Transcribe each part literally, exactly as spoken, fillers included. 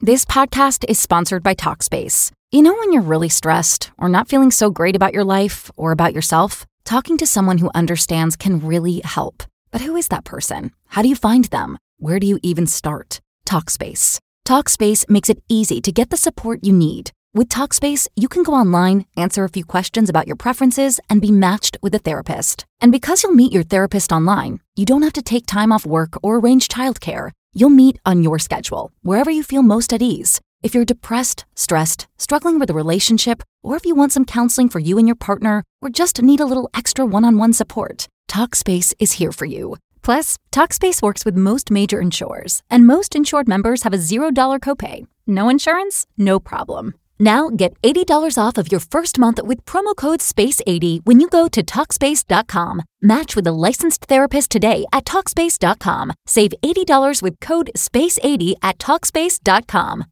This podcast is sponsored by Talkspace. You know when you're really stressed or not feeling so great about your life or about yourself? Talking to someone who understands can really help. But who is that person? How do you find them? Where do you even start? Talkspace. Talkspace makes it easy to get the support you need. With Talkspace, you can go online, answer a few questions about your preferences, and be matched with a therapist. And because you'll meet your therapist online, you don't have to take time off work or arrange childcare. You'll meet on your schedule, wherever you feel most at ease. If you're depressed, stressed, struggling with a relationship, or if you want some counseling for you and your partner, or just need a little extra one-on-one support, Talkspace is here for you. Plus, Talkspace works with most major insurers, and most insured members have a zero dollars copay. No insurance? No problem. Now get eighty dollars off of your first month with promo code space eighty when you go to Talkspace dot com. Match with a licensed therapist today at Talkspace dot com. Save eighty dollars with code space eighty at Talkspace dot com.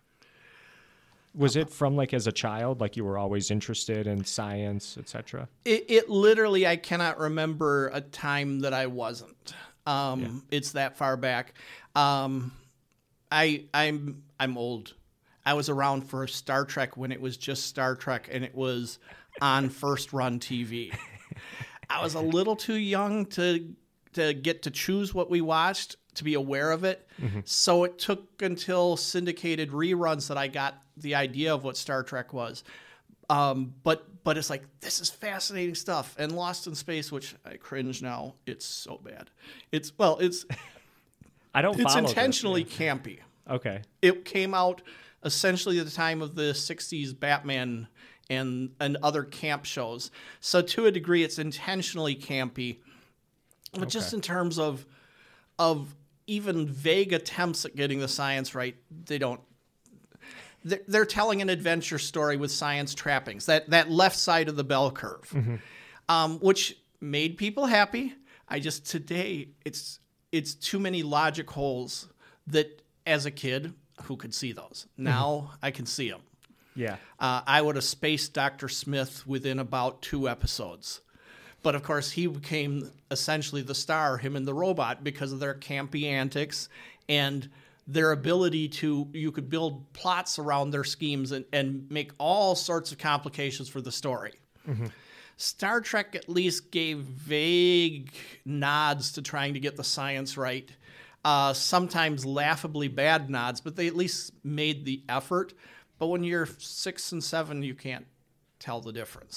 Was it from like as a child, like you were always interested in science, et cetera? It, it literally, I cannot remember a time that I wasn't. Um, yeah. It's that far back. Um, I, I'm, I'm old. I was around for Star Trek when it was just Star Trek and it was on first run T V. I was a little too young to to get to choose what we watched, to be aware of it. Mm-hmm. So it took until syndicated reruns that I got the idea of what Star Trek was. Um, but but it's like, this is fascinating stuff. And Lost in Space, which I cringe now, it's so bad. It's, well, it's I don't it's follow intentionally this, yeah. campy. Okay. It came out essentially at the time of the sixties Batman and and other camp shows. So to a degree, it's intentionally campy. But okay. just in terms of of even vague attempts at getting the science right, they don't. They're, they're telling an adventure story with science trappings, that, that left side of the bell curve, mm-hmm. um, which made people happy. I just, today, it's it's too many logic holes that, as a kid, who could see those? Now mm-hmm. I can see them. Yeah. Uh, I would have spaced Doctor Smith within about two episodes. But, of course, he became essentially the star, him and the robot, because of their campy antics and their ability to, you could build plots around their schemes and, and make all sorts of complications for the story. Mm-hmm. Star Trek at least gave vague nods to trying to get the science right. Uh, sometimes laughably bad nods, but they at least made the effort. But when you're six and seven, you can't tell the difference.